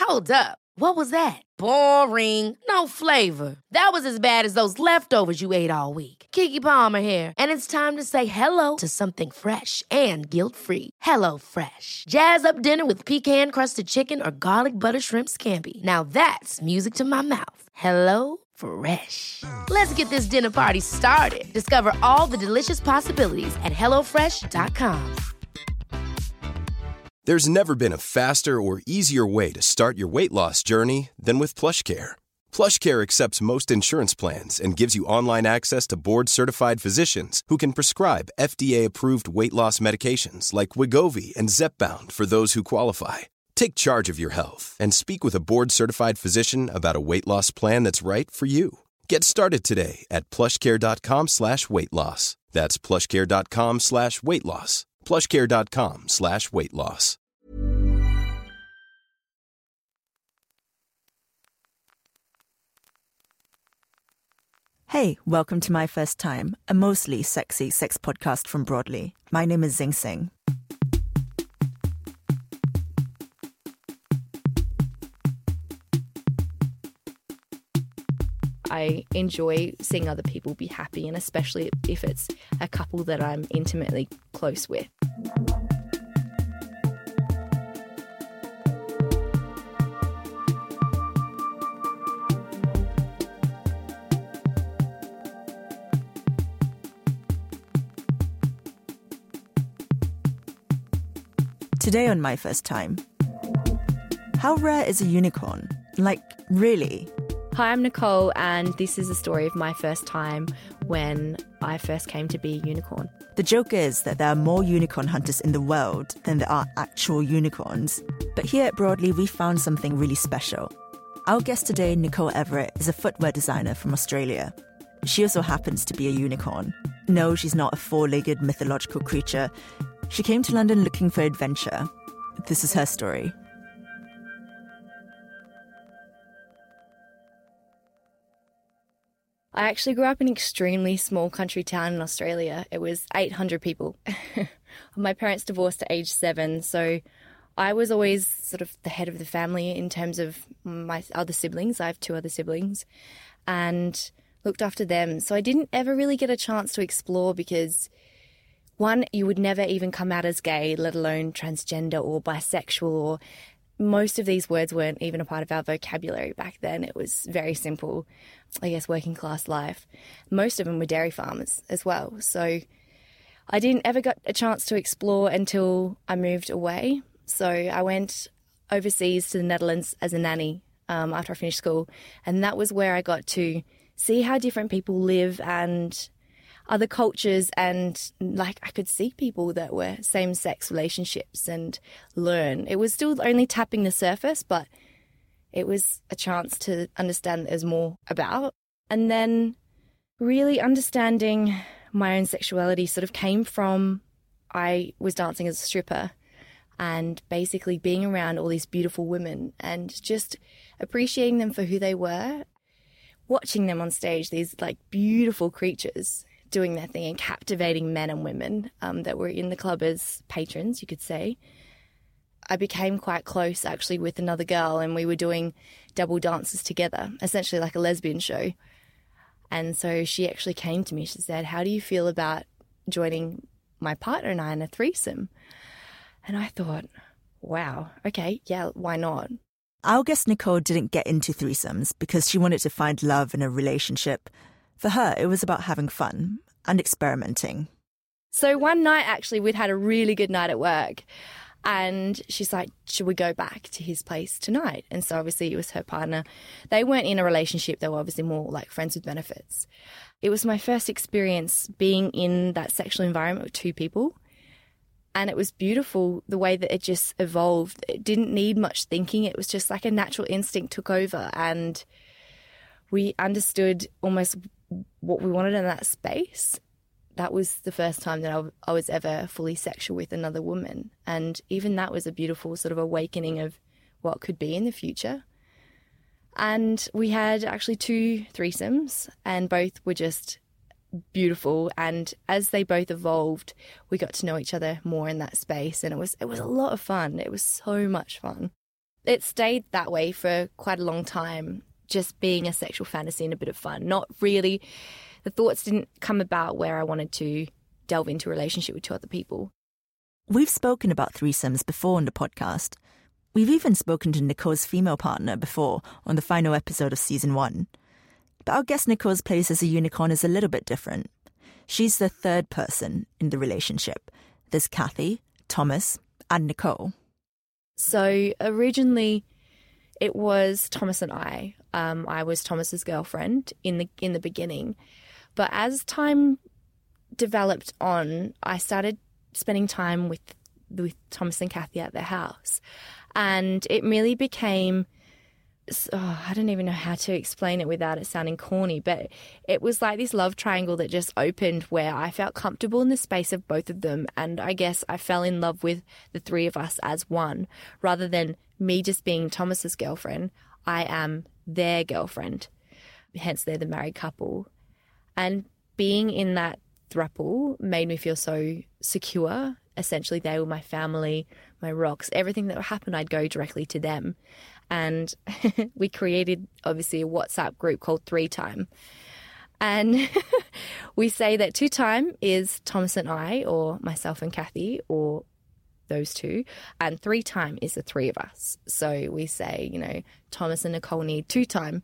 Hold up. What was that? Boring. No flavor. That was as bad as those leftovers you ate all week. Keke Palmer here, and it's time to say hello to something fresh and guilt-free. Hello Fresh. Jazz up dinner with pecan-crusted chicken or garlic butter shrimp scampi. Now that's music to my mouth. Hello Fresh. Let's get this dinner party started. Discover all the delicious possibilities at hellofresh.com. There's never been a faster or easier way to start your weight loss journey than with PlushCare. PlushCare accepts most insurance plans and gives you online access to board-certified physicians who can prescribe FDA-approved weight loss medications like Wegovy and Zepbound for those who qualify. Take charge of your health and speak with a board-certified physician about a weight loss plan that's right for you. Get started today at plushcare.com/weight loss. That's plushcare.com/weight loss. plushcare.com/weight loss. Hey, welcome to My First Time, a mostly sexy sex podcast from Broadly. My name is Zing Singh. I enjoy seeing other people be happy, and especially if it's a couple that I'm intimately close with. Today on My First Time, how rare is a unicorn? Like, really? Hi, I'm Nicole, and this is the story of my first time when I first came to be a unicorn. The joke is that there are more unicorn hunters in the world than there are actual unicorns. But here at Broadly, we found something really special. Our guest today, Nicole Everett, is a footwear designer from Australia. She also happens to be a unicorn. No, she's not a four-legged mythological creature. She came to London looking for adventure. This is her story. I actually grew up in an extremely small country town in Australia. It was 800 people. My parents divorced at age 7, so I was always sort of the head of the family in terms of my other siblings. I have 2 other siblings, and looked after them. So I didn't ever really get a chance to explore because, one, you would never even come out as gay, let alone transgender or bisexual, or most of these words weren't even a part of our vocabulary back then. It was very simple, I guess, working class life. Most of them were dairy farmers as well. So I didn't ever get a chance to explore until I moved away. So I went overseas to the Netherlands as a nanny after I finished school. And that was where I got to see how different people live and other cultures, and like I could see people that were same-sex relationships and learn. It was still only tapping the surface, but it was a chance to understand that there's more about. And then really understanding my own sexuality sort of came from, I was dancing as a stripper and basically being around all these beautiful women and just appreciating them for who they were, watching them on stage, these like beautiful creatures doing their thing and captivating men and women that were in the club as patrons, you could say. I became quite close actually with another girl, and we were doing double dances together, essentially like a lesbian show. And so she actually came to me, she said, "How do you feel about joining my partner and I in a threesome?" And I thought, wow, okay, yeah, why not? Our guest Nicole didn't get into threesomes because she wanted to find love in a relationship. For her, it was about having fun and experimenting. So one night, actually, we'd had a really good night at work. And she's like, should we go back to his place tonight? And so obviously it was her partner. They weren't in a relationship. They were obviously more like friends with benefits. It was my first experience being in that sexual environment with 2 people. And it was beautiful the way that it just evolved. It didn't need much thinking. It was just like a natural instinct took over. And we understood almost what we wanted in that space. That was the first time that I was ever fully sexual with another woman. And even that was a beautiful sort of awakening of what could be in the future. And we had actually 2 threesomes, and both were just beautiful. And as they both evolved, we got to know each other more in that space. And it was a lot of fun. It was so much fun. it stayed that way for quite a long time, just being a sexual fantasy and a bit of fun. Not really, the thoughts didn't come about where I wanted to delve into a relationship with two other people. We've spoken about threesomes before on the podcast. We've even spoken to Nicole's female partner before on the final episode of season 1. But our guest Nicole's place as a unicorn is a little bit different. She's the third person in the relationship. There's Kathy, Thomas, and Nicole. So originally it was Thomas and I. I was Thomas's girlfriend in the beginning. But as time developed on, I started spending time with Thomas and Kathy at their house. And it really became, I don't even know how to explain it without it sounding corny, but it was like this love triangle that just opened where I felt comfortable in the space of both of them. And I guess I fell in love with the three of us as one. Rather than me just being Thomas's girlfriend, I am their girlfriend. Hence, they're the married couple. And being in that throuple made me feel so secure. Essentially, they were my family, my rocks. Everything that happened, I'd go directly to them. And we created, obviously, a WhatsApp group called 3Time. And we say that 2Time is Thomas and I, or myself and Kathy, or those two. And 3Time is the three of us. So we say, Thomas and Nicole need 2Time.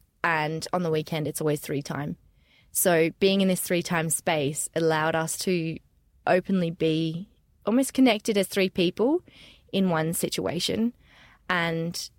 And on the weekend, it's always 3Time. So being in this 3Time space allowed us to openly be almost connected as three people in one situation. And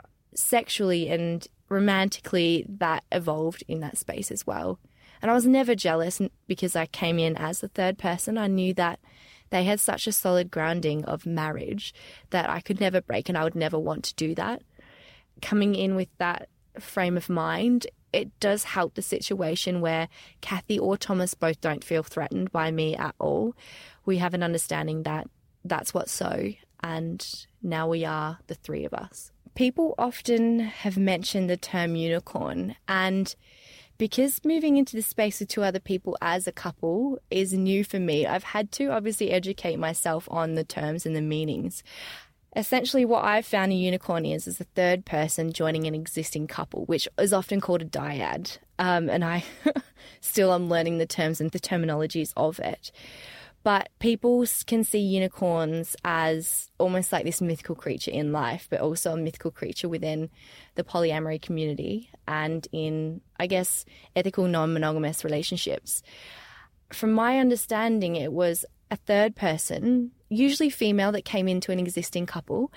sexually and romantically, that evolved in that space as well. And I was never jealous because I came in as the third person. I knew that they had such a solid grounding of marriage that I could never break, and I would never want to do that. Coming in with that frame of mind, it does help the situation where Kathy or Thomas both don't feel threatened by me at all. We have an understanding that that's what's so, and now we are the three of us. People often have mentioned the term unicorn, and because moving into the space with two other people as a couple is new for me, I've had to obviously educate myself on the terms and the meanings. Essentially, what I've found a unicorn is a third person joining an existing couple, which is often called a dyad. And I still am learning the terms and the terminologies of it. But people can see unicorns as almost like this mythical creature in life, but also a mythical creature within the polyamory community and in, I guess, ethical non-monogamous relationships. From my understanding, it was a third person, usually female, that came into an existing couple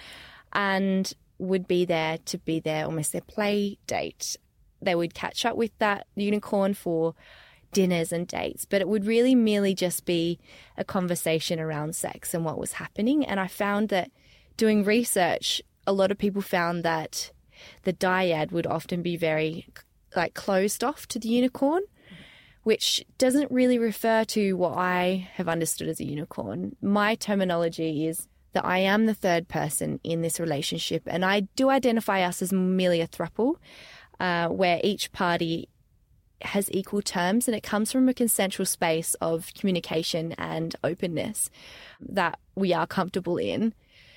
and would be there to be their almost their play date. They would catch up with that unicorn for dinners and dates, but it would really merely just be a conversation around sex and what was happening. And I found that doing research, a lot of people found that the dyad would often be very closed off to the unicorn, which doesn't really refer to what I have understood as a unicorn. My terminology is that I am the third person in this relationship, and I do identify us as merely a throuple, where each party has equal terms, and it comes from a consensual space of communication and openness that we are comfortable in.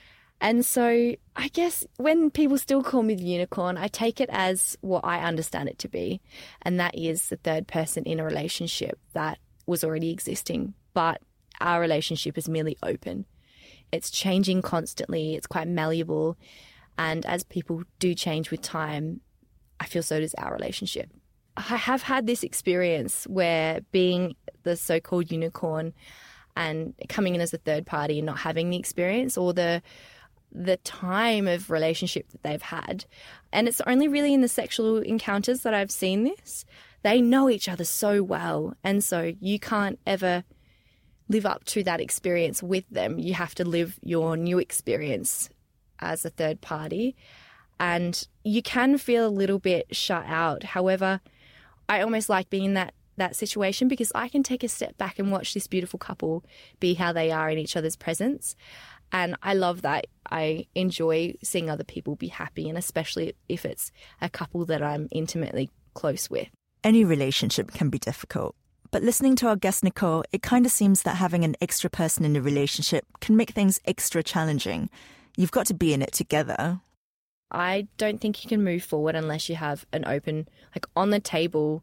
And so I guess when people still call me the unicorn, I take it as what I understand it to be, and that is the third person in a relationship that was already existing, but our relationship is merely open. It's changing constantly, it's quite malleable, and as people do change with time, I feel so does our relationship. I have had this experience where being the so-called unicorn and coming in as a third party and not having the experience or the time of relationship that they've had. And it's only really in the sexual encounters that I've seen this. They know each other so well, and so you can't ever live up to that experience with them. You have to live your new experience as a third party, and you can feel a little bit shut out. However, I almost like being in that situation because I can take a step back and watch this beautiful couple be how they are in each other's presence. And I love that. I enjoy seeing other people be happy, and especially if it's a couple that I'm intimately close with. Any relationship can be difficult. But listening to our guest Nicole, it kind of seems that having an extra person in a relationship can make things extra challenging. You've got to be in it together. I don't think you can move forward unless you have an open, like on the table,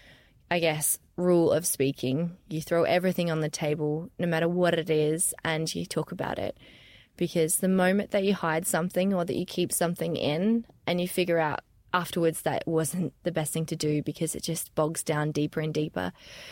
I guess, rule of speaking. You throw everything on the table, no matter what it is, and you talk about it. Because the moment that you hide something or that you keep something in and you figure out afterwards that wasn't the best thing to do because it just bogs down deeper and deeper.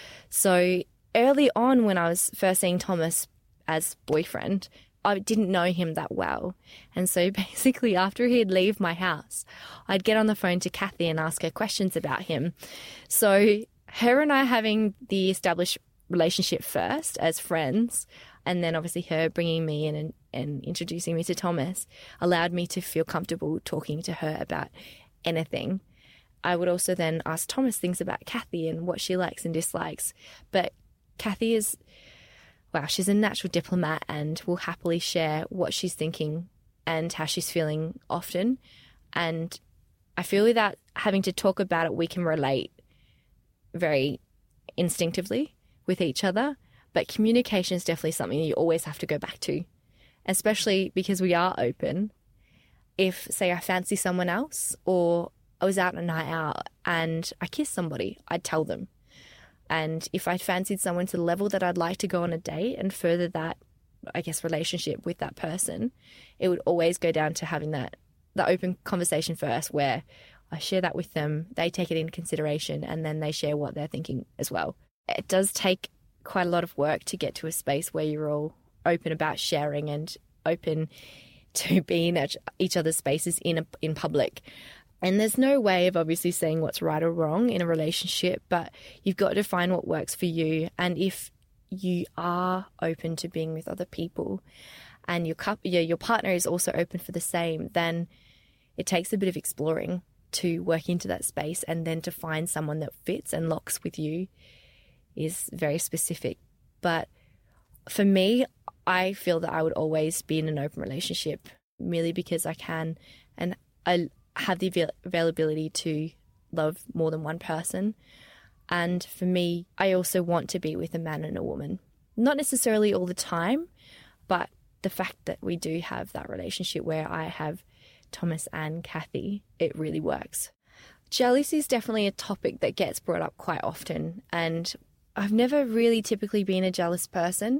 So early on when I was first seeing Thomas as boyfriend, I didn't know him that well. And so basically after he'd leave my house, I'd get on the phone to Kathy and ask her questions about him. So her and I having the established relationship first as friends, and then obviously her bringing me in and introducing me to Thomas allowed me to feel comfortable talking to her about anything. I would also then ask Thomas things about Kathy and what she likes and dislikes. But Kathy is, wow, she's a natural diplomat and will happily share what she's thinking and how she's feeling often. And I feel without having to talk about it, we can relate very instinctively with each other. But communication is definitely something you always have to go back to, especially because we are open. If, say, I fancy someone else or I was out on a night out and I kissed somebody, I'd tell them. And if I fancied someone to the level that I'd like to go on a date and further that, I guess, relationship with that person, it would always go down to having the open conversation first where I share that with them, they take it into consideration, and then they share what they're thinking as well. It does take quite a lot of work to get to a space where you're all open about sharing and open to being at each other's spaces in public. And there's no way of obviously saying what's right or wrong in a relationship, but you've got to find what works for you. And if you are open to being with other people and your partner is also open for the same, then it takes a bit of exploring to work into that space, and then to find someone that fits and locks with you is very specific. But for me, I feel that I would always be in an open relationship merely because I can, and I have the availability to love more than one person. And for me, I also want to be with a man and a woman. Not necessarily all the time, but the fact that we do have that relationship where I have Thomas and Kathy, it really works. Jealousy is definitely a topic that gets brought up quite often, and I've never really typically been a jealous person,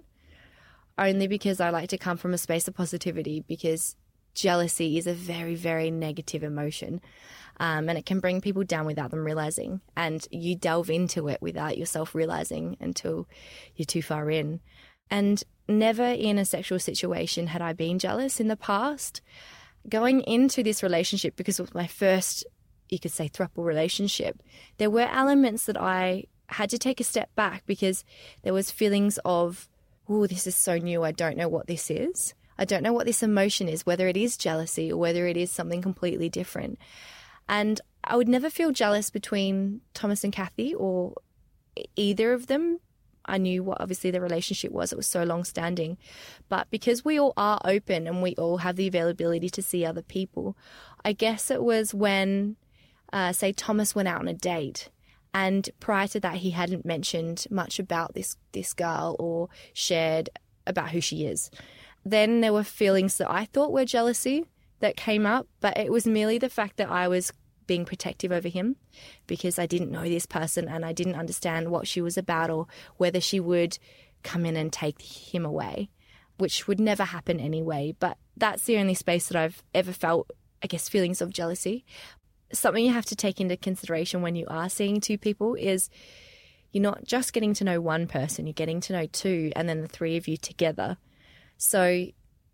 only because I like to come from a space of positivity, because jealousy is a very, very negative emotion, and it can bring people down without them realizing, and you delve into it without yourself realizing until you're too far in. And never in a sexual situation had I been jealous in the past. Going into this relationship, because it was my first, you could say, throuple relationship, there were elements that I had to take a step back, because there was feelings of, oh, this is so new, I don't know what this is. I don't know what this emotion is, whether it is jealousy or whether it is something completely different. And I would never feel jealous between Thomas and Kathy or either of them. I knew what obviously the relationship was. It was so long-standing. But because we all are open and we all have the availability to see other people, I guess it was when, say, Thomas went out on a date, and prior to that he hadn't mentioned much about this girl or shared about who she is. Then there were feelings that I thought were jealousy that came up, but it was merely the fact that I was being protective over him because I didn't know this person and I didn't understand what she was about or whether she would come in and take him away, which would never happen anyway. But that's the only space that I've ever felt, I guess, feelings of jealousy. Something you have to take into consideration when you are seeing two people is you're not just getting to know one person, you're getting to know two, and then the three of you together. So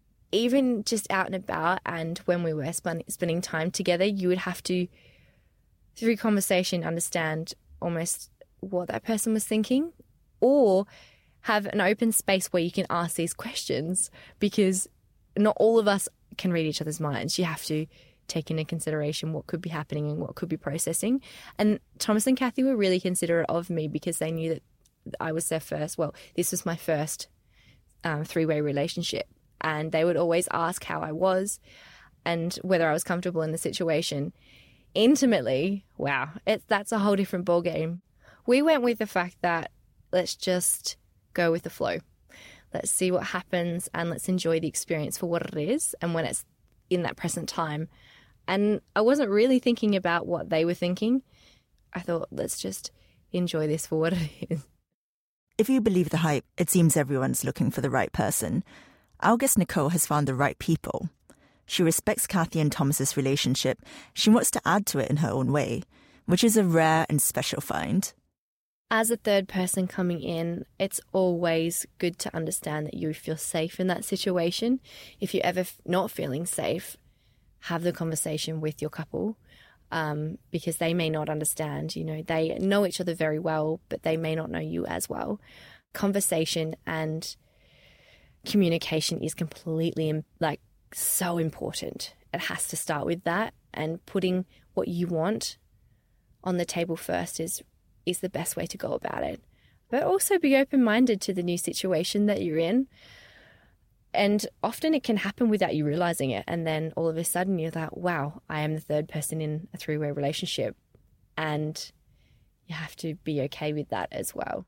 even just out and about and when we were spending time together, you would have to, through conversation, understand almost what that person was thinking, or have an open space where you can ask these questions, because not all of us can read each other's minds. You have to take into consideration what could be happening and what could be processing. And Thomas and Kathy were really considerate of me because they knew that I was their first, well, this was my first three-way relationship. And they would always ask how I was and whether I was comfortable in the situation. Intimately, wow, that's a whole different ballgame. We went with the fact that let's just go with the flow. Let's see what happens and let's enjoy the experience for what it is. And when it's in that present time, And I wasn't really thinking about what they were thinking. I thought, let's just enjoy this for what it is. If you believe the hype, it seems everyone's looking for the right person. Our guest Nicole has found the right people. She respects Kathy and Thomas's relationship. She wants to add to it in her own way, which is a rare and special find. As a third person coming in, it's always good to understand that you feel safe in that situation. If you're ever not feeling safe, have the conversation with your couple, because they may not understand. You know, they know each other very well, but they may not know you as well. Conversation and communication is completely so important. It has to start with that, and putting what you want on the table first is the best way to go about it. But also be open-minded to the new situation that you're in. And often it can happen without you realizing it. And then all of a sudden you're like, wow, I am the third person in a three-way relationship. And you have to be okay with that as well.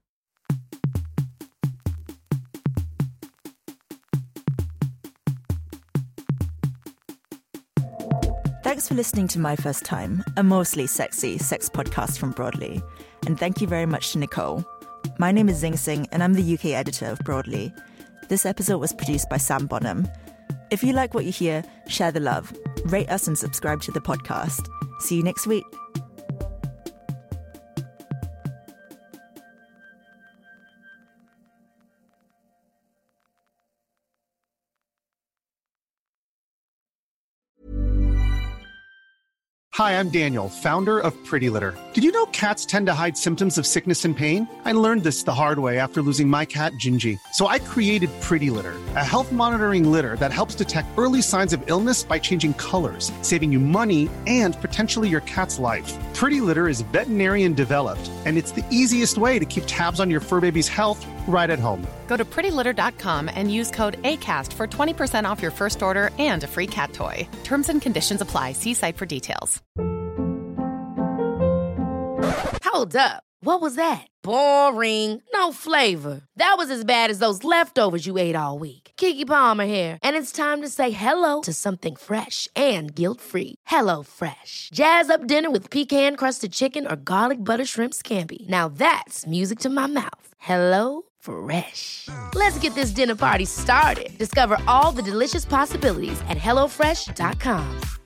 Thanks for listening to My First Time, a mostly sexy sex podcast from Broadly. And thank you very much to Nicole. My name is Zing Singh, and I'm the UK editor of Broadly. This episode was produced by Sam Bonham. If you like what you hear, share the love, rate us and subscribe to the podcast. See you next week. Hi, I'm Daniel, founder of Pretty Litter. Did you know cats tend to hide symptoms of sickness and pain? I learned this the hard way after losing my cat, Gingy. So I created Pretty Litter, a health monitoring litter that helps detect early signs of illness by changing colors, saving you money and potentially your cat's life. Pretty Litter is veterinarian developed, and it's the easiest way to keep tabs on your fur baby's health right at home. Go to prettylitter.com and use code ACAST for 20% off your first order and a free cat toy. Terms and conditions apply. See site for details. Hold up. What was that? Boring. No flavor. That was as bad as those leftovers you ate all week. Keke Palmer here, and it's time to say hello to something fresh and guilt-free. Hello Fresh. Jazz up dinner with pecan-crusted chicken or garlic butter shrimp scampi. Now that's music to my mouth. Hello Fresh. Let's get this dinner party started. Discover all the delicious possibilities at HelloFresh.com.